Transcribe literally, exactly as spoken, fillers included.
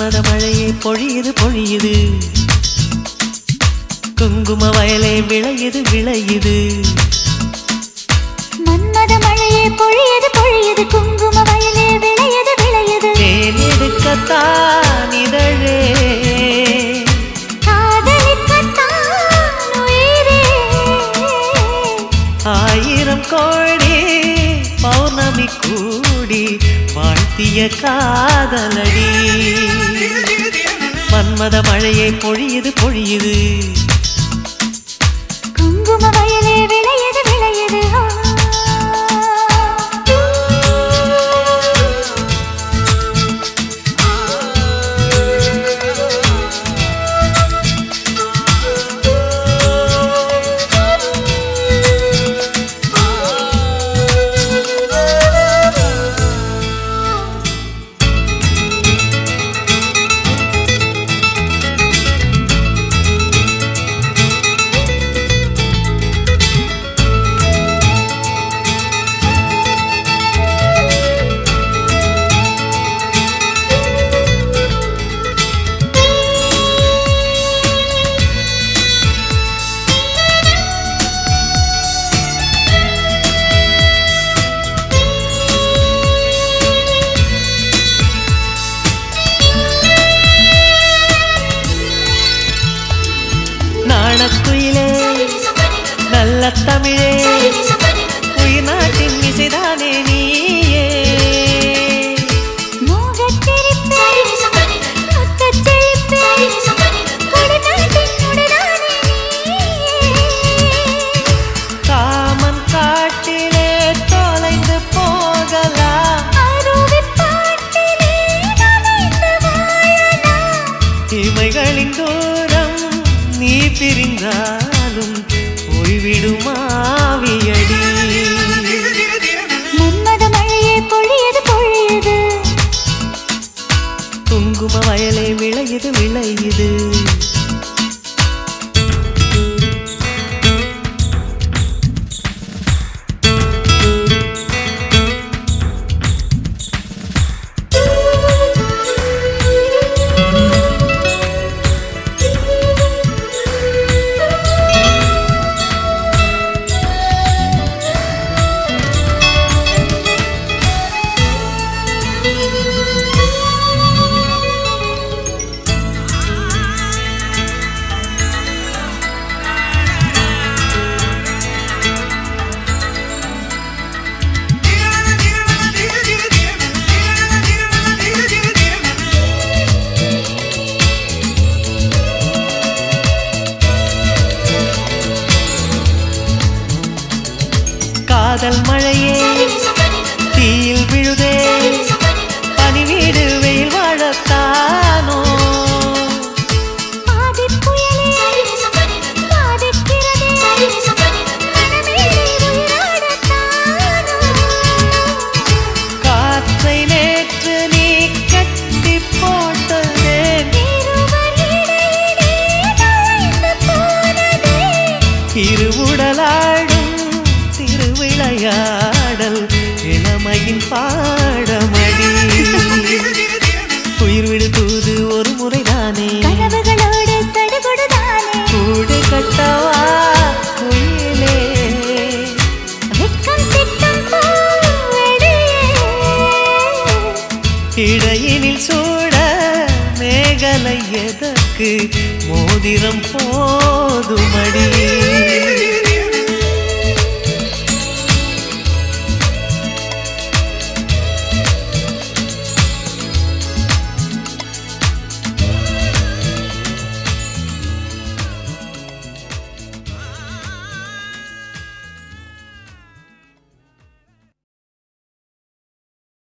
மன்மத மழையே பொழியுது பொழியுது குங்கும வயலே விளையுது விளையுது மன்மத மழையே பொழியுது பொழியுது குங்கும வயலே விளையுது விளையுது தேன் எடுக்கத்தான் இதழே காதலிக்கத்தான் உயிரே ஆயிரம் கோடி பௌர்ணமி கூடி வாழ்த்திய காதலடி மன்மத மழையே பொழியுது பொழியுது குங்கும வயலே விளையுது விளையுது நாணக்குயிலே நல்ல தமிழே உயிர் நாட்டின் இசைதானே நீயே காமன் காட்டிலே தொலைந்து போகலாம் இமைகளின் தூரம் நீ பிரிந்தாலும் போய்விடுமாவியடி மன்மத மழையே பொழியுது பொழியுது குங்கும வயலே விளையுது விளையுது காதல் மழையே தீயில் விழுதே பனி வீடு வெயில் வாழத்தானோ காற்றை நேற்று நீ கட்டி போட்டதே இருவுடலாடும் திருவிளையாடல் இளமையின் பாடமடி உயிர் விடு தூது ஒரு முறைதானே கனவுகளோடு தடுகொடுதானே கூடு கட்டவா குயிலே வெட்கம் திட்டம் பூவெடியே இடையினில் சூட மேகலை எதற்கு மோதிரம் போதுமடி